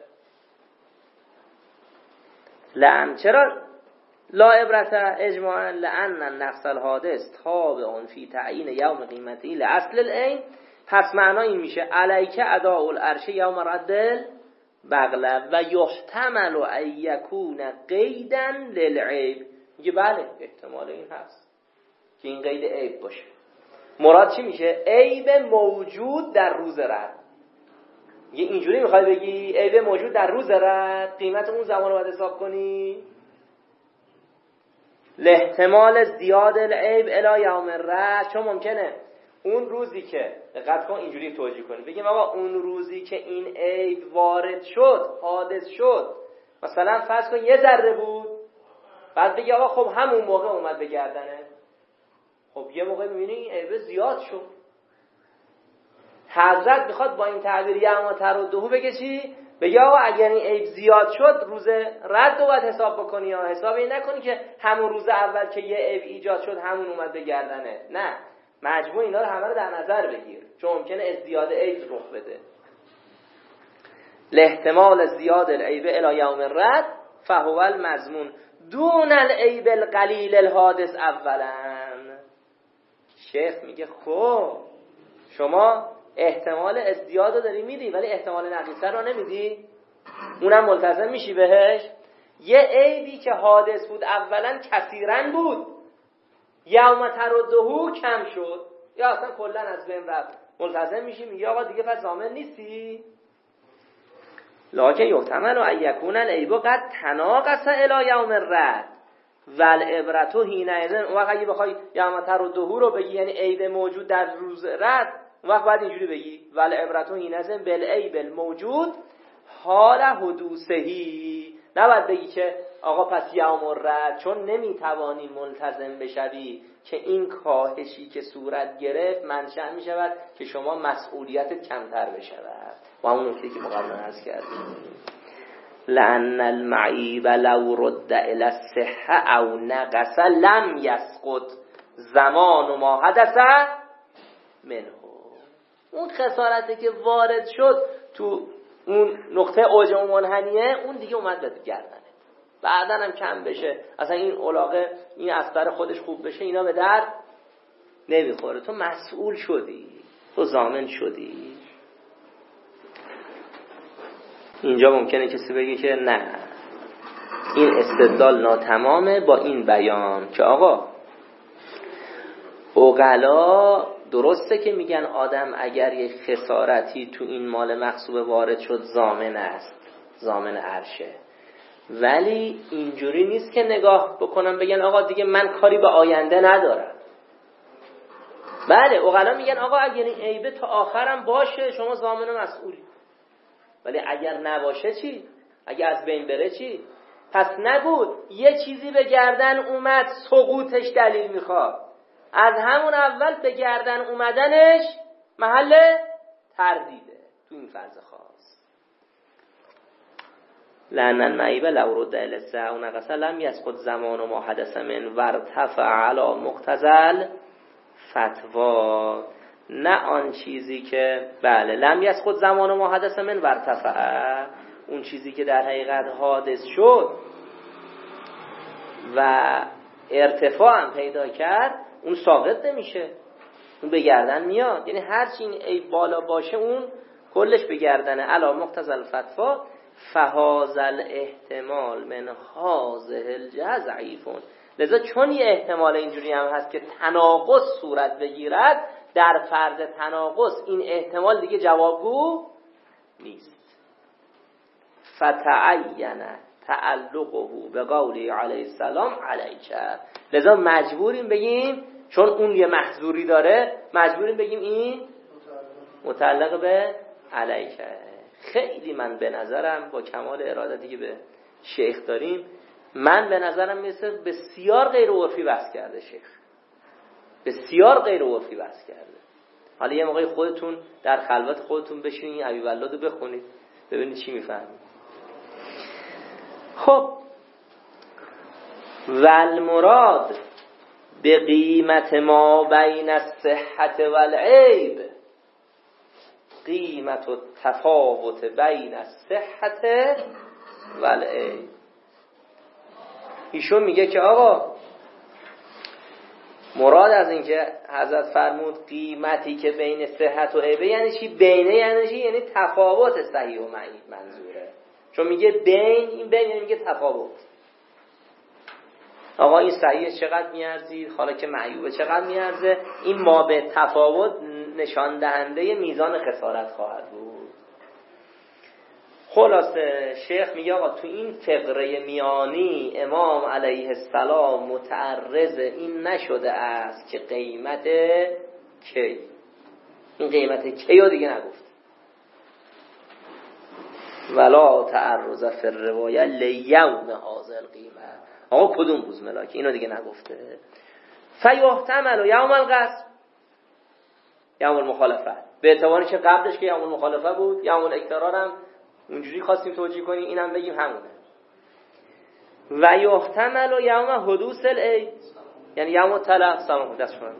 لعن چرا لا عبرت اجماعا لأن النفس الحادث تابع فی تعیین یوم قیمتی لاصل العین. پس معنا این میشه علیک اداء العرش یوم رد بغله و یحتمل ان یکون قیدا للعیب. میگه بله احتمال این هست که این قید عیب باشه. مراد چی میشه؟ عیب موجود در روز رد. میگه اینجوری میخوای بگی عیب موجود در روز رد قیمت اون زمان رو باید حساب کنی لاحتمال زیاد العیب الی یوم الرد. چون ممکنه اون روزی که دقت کن اینجوری توجیه کنی بگیم آقا اون روزی که این عیب وارد شد حادث شد مثلا فرض کن یه ذره بود، بعد بگی آقا خب همون موقع اومد به گردنه، خب یه موقع میبینی این عیب زیاد شد. حضرت میخواد با این تعبیر یوم تردهو بگه چی؟ بگه آقا اگر این عیب زیاد شد روز رد رو باید حساب بکنی، یا حساب این نکنی که همون روز اول که یه عیب ایجاد شد همون اومد به گردنه. نه، مجموع اینا رو همه رو در نظر بگیر چون ممکنه ازدیاد عیب رخ بده. لاحتمال زیاد العیب الی یوم الرد فهو المضمون دون العیب القلیل الحادث اولا. شیخ میگه خب شما احتمال ازدیاد رو داری میدی ولی احتمال نقیصه رو نمیدی، اونم ملتزم میشی بهش. یه عیبی که حادث بود اولا کثیرن بود، یوم تردهو کم شد یا اصلا کلا از بین رفت، ملتزم میشی میگه آقا دیگه پس ضامن نیستی. لکن یحتمل ان یکون العیب قد تناقص الی یوم الرد والعبرة حینئذ. اون وقت اگه بخوای یوم تردهو رو بگی یعنی عیب موجود در روز رد، اون وقت باید اینجوری بگی والعبرة حینئذ بالعیب الموجود حال حدوثهی. نباید بگی که آقا پس یوم الرد چون نمیتوانی ملتزم بشوی که این کاهشی که صورت گرفت منشأ میشود که شما مسئولیتت کمتر بشود. و اون نکته که مقابلا عرض کردیم لأن المعیب لو رد الى الصحة او نقص لم یسقط زمان ما حدث منه. اون خسارتی که وارد شد تو اون نقطه اوج و منحنیه اون دیگه اومد به گردنه، بعدن هم کم بشه اصلا این علاقه این اثر خودش خوب بشه اینا به در نمیخوره. تو مسئول شدی، تو ضامن شدی. اینجا ممکنه کسی بگه که نه این استدلال ناتمامه با این بیان که آقا عقلا درسته که میگن آدم اگر یک خسارتی تو این مال مغصوب وارد شد ضامن است، ضامن عرشه، ولی اینجوری نیست که نگاه بکنم بگن آقا دیگه من کاری به آینده ندارم. بله عقلا میگن آقا اگر این عیبه تا آخرم باشه شما ضامن و مسئولی، ولی اگر نباشه چی؟ اگر از بین بره چی؟ پس نگو یه چیزی به گردن اومد سقوطش دلیل میخواد، از همون اول به گردن اومدنش محل تردیده تو این فرض خاص. لأن المعیب لو رد الی الصحة او نقص لم یسقط زمان ما حدث من وارتفع علی مقتضى فتوا. نه آن چیزی که بله لم یسقط زمان ما حدث من وارتفع، اون چیزی که در حقیقت حادث شد و ارتفاع هم پیدا کرد اون ساقط نمیشه، اون به گردن میاد. یعنی هر چی این عیب بالا باشه اون کلش به گردنه. علی مقتضى الفتوا فهذا الاحتمال من هذه الجهه ضعیف. لذا چون یه احتمال اینجوری هم هست که تناقض صورت بگیرد، در فرض تناقض این احتمال دیگه جوابگو نیست. فتعین تعلقه به قولی علیه السلام علیک. لذا مجبوریم بگیم چون اون یه محظوری داره مجبوریم بگیم این متعلق به علیک. خیلی من به نظرم با کمال ارادتی که به شیخ داریم من به نظرم مثل بسیار غیر عرفی بحث کرده شیخ، بسیار غیر عرفی بحث کرده. حالا یه موقعی خودتون در خلوت خودتون بشینید ابی ولاد رو بخونید ببینید چی میفهمید. خب والمراد به قیمت ما بین الصحت والعیب قیمت و تفاوت بین الصحت والعیب. ایشون میگه که آقا مراد از این که حضرت فرمود قیمتی که بین صحت و عیبه یعنی چی؟ بینه یعنی چی؟ یعنی تفاوت صحیح و معیب منظوره. چون میگه بین، این بین یعنی میگه تفاوت. آقا این صحیح چقدر میارزید، حالا که معیوبه چقدر میارزه. این ما به تفاوت نشان دهنده میزان خسارت خواهد بود. خلاصه شیخ میگه آقا تو این فقره میانی امام علیه السلام متعرض این نشده است که قیمت کی، این قیمت کی رو دیگه نگفت. ولا تعرض فی الروایه لیوم هذا القیمه، آقا کدوم روز ملاکی، اینو دیگه نگفته. فیحتمل یوم القصب یوم المخالفه، به اعتباری که قبلش که یوم المخالفه بود، یوم الاکترار هم اونجوری خواستیم توجیه کنیم، اینم بگیم همونه. و یحتمل یوم حدوث العید یعنی یوم التلف، سلام دست شما،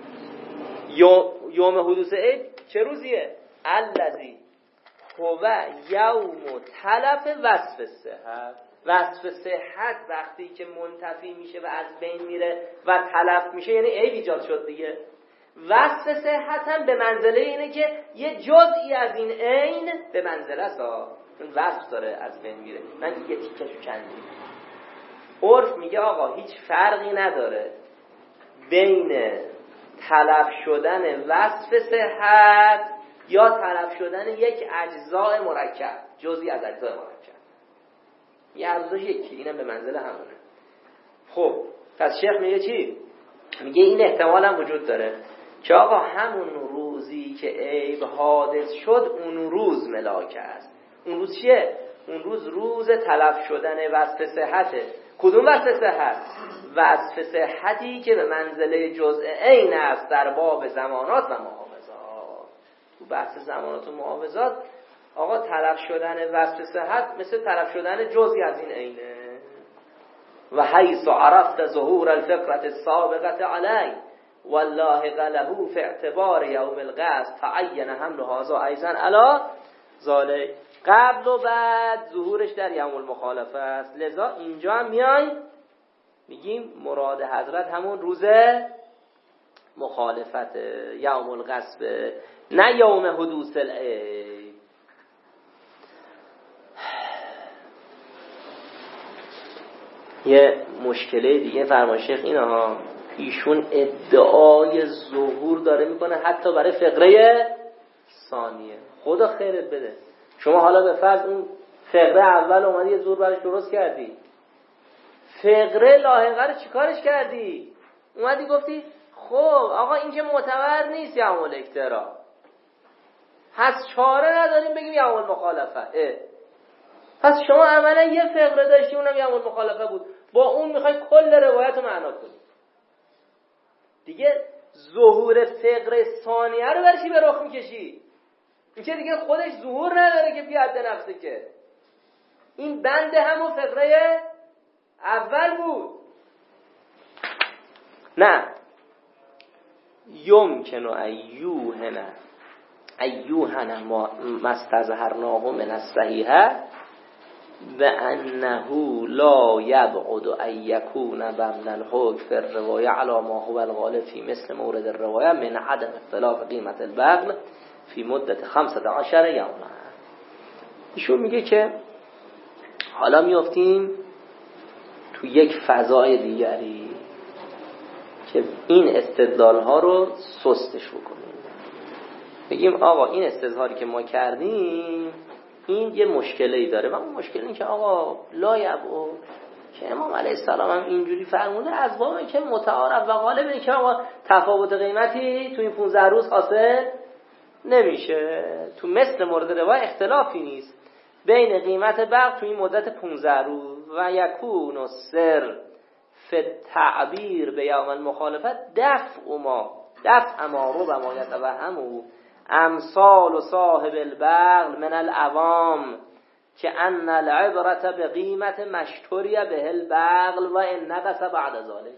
یوم حدوث عید چه روزیه؟ الذی هو یوم تلف وصف صحت. وصف صحت وقتی که منتفی میشه و از بین میره و تلف میشه یعنی عیب ایجاد شد دیگه. وصف صحت هم به منزله اینه که یه جزئی از این عین به منزله سا، چون وصف داره از بین میره، من یه تیکشو کندیم. عرف میگه آقا هیچ فرقی نداره بین تلف شدن وصف صحت یا تلف شدن یک اجزاء مرکب، جزئی از اجزاء مرکب، یه ارزش یکی، اینم به منزله همونه. خب پس شیخ میگه چی؟ میگه این احتمال هم وجود داره که آقا همون روزی که عیب حادث شد اون روز ملاک است. اون روز چیه؟ اون روز روز تلف شدن وصف صحته. کدوم وصف صحت؟ وصف صحتی که به منزله جزء عین است در باب زمانات و محافظات. تو بحث زمانات و محافظات آقا تلف شدن وصف صحت مثل تلف شدن جزئی از این عینه. و حیث عرفت ظهور الفقرة السابقة علی والله له فی اعتبار یوم القصد تعین حمل هذا ایضا علی ذالک. قبل و بعد ظهورش در یوم المخالفه است، لذا اینجا هم میایم میگیم مراد حضرت همون روز مخالفت یوم القصد، نه یوم حدوث العیب. یه مشکله دیگه فرمان شیخ اینه ها، ایشون ادعای ظهور داره میکنه حتی برای فقره ثانیه. خدا خیرت بده، شما حالا به فرض اون فقره اول اومدی یه ظهور برش درست کردی، فقره لاحقه رو چیکارش کردی؟ اومدی گفتی خب آقا این که معتبر نیست یوم الاکترا، پس چاره نداریم بگیم یوم المخالفه. پس شما عملا یه فقره داشتی اونم یوم المخالفه بود، با اون میخوای کل روایت رو معنا کنی دیگه. ظهور فقره ثانیه رو برشی به رخ میکشی، این که دیگه خودش ظهور نداره که بیاد نفسه، که این بند همون فقره اول بود. نه یمکن ایوهن ایوهن ما مستظهرناه من الصحیحه و انه لا یبعد ان یکون ضمن الحکم فی الروایه علی ما هو الغالب فی مثل مورد الروایه من عدم اختلاف قیمت البغل فی مدت خمسة عشر یوما. ایشون میگه که حالا میافتیم تو یک فضای دیگری که این استدلال ها رو سستش بکنیم، بگیم آقا این استظهاری که ما کردیم این یه مشکلی داره و اون مشکل این که آقا لا یبعد، که امام علیه السلام هم اینجوری فرموده از بابه که متعارف و غالبه که آقا تفاوت قیمتی تو این پانزده روز حاصل نمیشه، تو مثل مورد روایت اختلافی نیست. بین قیمت بغل تو این مدت پانزده روز و یکون السر فی التعبیر به یوم المخالفت دفع ما دفع ما رو و ما یتوهمو امثال و صاحب البغل من العوام که ان العبرت به قیمت مشتری به البغل و ان نقص بعد ذلك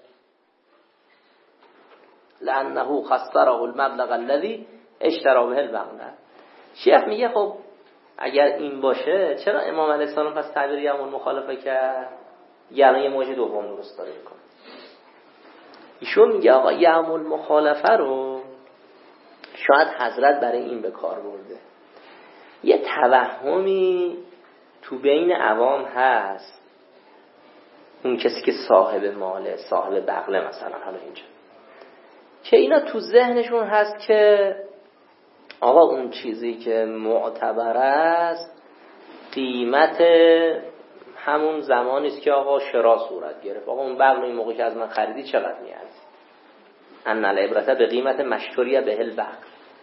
لانه خسره المبلغ الذي اشترى به البغل. شیخ میگه خب اگر این باشه چرا امام علیه السلام پس تعبیر یوم المخالفه کرد؟ یعنی یه موجه دوم درست داره میکنه. ایشون میگه آقا یوم المخالفه رو شاید حضرت برای این به کار برده. یه توهمی تو بین عوام هست، اون کسی که صاحب ماله، صاحب بغله مثلا، حالا اینجا که اینا تو ذهنشون هست که آقا اون چیزی که معتبر است قیمت همون زمانی است که آقا شرا صورت گرفت. آقا اون بغل این موقع که از من خریدی چقدر میارزه؟ ان العبرت به قیمت مشتری به البغل.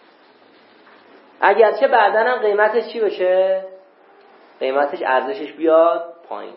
اگرچه بعداً هم قیمتش چی بشه؟ قیمتش ارزشش بیاد پایین.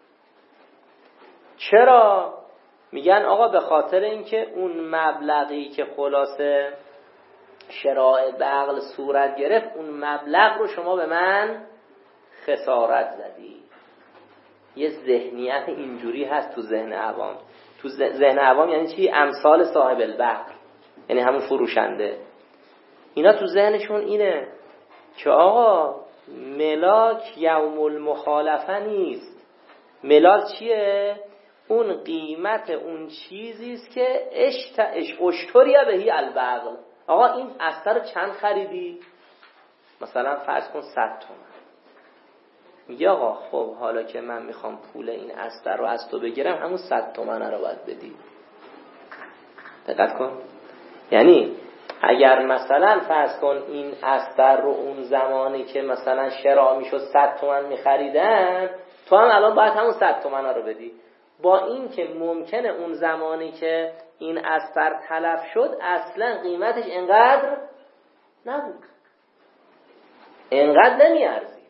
چرا؟ میگن آقا به خاطر اینکه اون مبلغی که خلاصه شراء بغل صورت گرفت اون مبلغ رو شما به من خسارت زدی. یه ذهنیت اینجوری هست تو ذهن عوام. تو ذهن عوام یعنی چی؟ امثال صاحب البغل، یعنی همون فروشنده. اینا تو ذهنشون اینه که آقا ملاک یوم المخالفه نیست. ملاک چیه؟ اون قیمت اون چیزی است که اشت اش اشتری بهی البغل. آقا این استر رو چند خریدی؟ مثلا فرض کن صد تومن. میگه آقا خب حالا که من میخوام پول این استر رو از تو بگیرم همون صد تومن رو باید بدی. دقت کن. یعنی اگر مثلا فرض کن این استر رو اون زمانی که مثلا شرا میشد صد تومن میخریدن، تو هم الان باید همون صد تومن رو بدی. با این که ممکنه اون زمانی که این استر تلف شد اصلا قیمتش انقدر نبود، انقدر نمیارزید.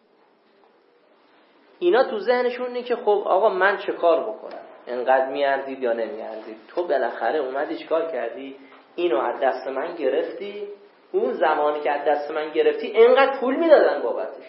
اینا تو ذهنشون اینه که خب آقا من چه کار بکنم؟ انقدر میارزید یا نمیارزید؟ تو بالاخره اومدی چیکار کردی؟ اینو از دست من گرفتی، اون زمانی که از دست من گرفتی انقدر پول میدادن بابتش،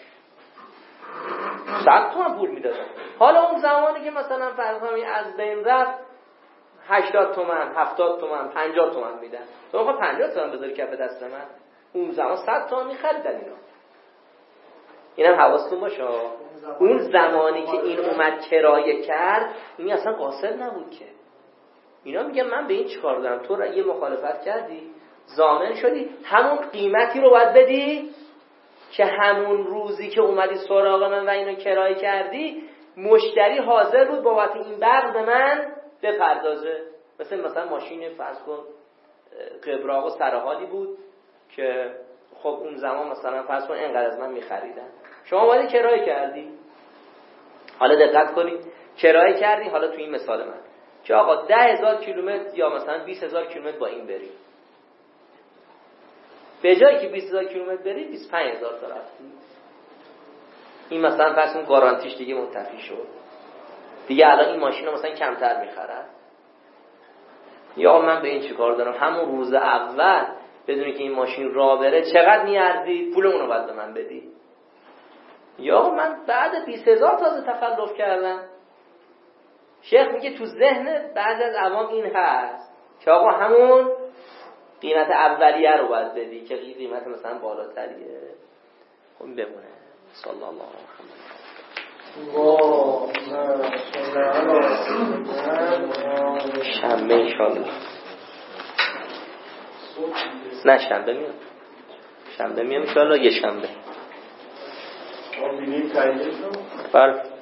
صد تومن پول میدادن. حالا اون زمانی که مثلا فرض کنیم از بین رفت هشتاد تومن، هفتاد تومن، پنجاه تومن میدن، تو میخوای پنجاه تومن بذاری کف دست من؟ اون زمان صد تومن میخریدن اینا. اینم حواستون باشه. اون زمانی که این اومد کرایه کرد این اصلا قاصد نبود که. اینا میگن من به این چیکار دارم؟ تو یه مخالفت کردی، ضامن شدی، همون قیمتی رو باید بدی که همون روزی که اومدی سراغ من و اینو کرایه کردی مشتری حاضر بود بابت این بغل به من بپردازه. مثل مثلا ماشین فرض کن قبراق و سرحالی بود که خب اون زمان مثلا فرض کن اینقدر از من میخریدن، شما باید کرایه کردی. حالا دقت کنید، کرایه کردی حالا تو این مثال من که آقا ده هزار کیلومتر یا مثلا بیست هزار کیلومتر با این بری، به جایی که بیست هزار کیلومتر بری بیست و پنج هزار تا رفتی. این مثلا فرض کن گارانتیش دیگه منتفی شد، دیگه الان این ماشین رو مثلا کمتر میخرن. یا من به این چی کار دارم؟ همون روز اول بدونی که این ماشین راه بره چقدر میارزید، پول اونو باید به من بدی. یا من بعد بیست هزار تازه تخلف کردم. شیخ میگه تو ذهن بعضی از عوام این هست که آقا همون قیمت اولیه رو باید بدی که قیمت مثلا بالاتریه. خب بمونه. صلی الله علیه و شنبه انشاءالله. نه شنبه میام، شنبه میام انشاءالله. یه شنبه بله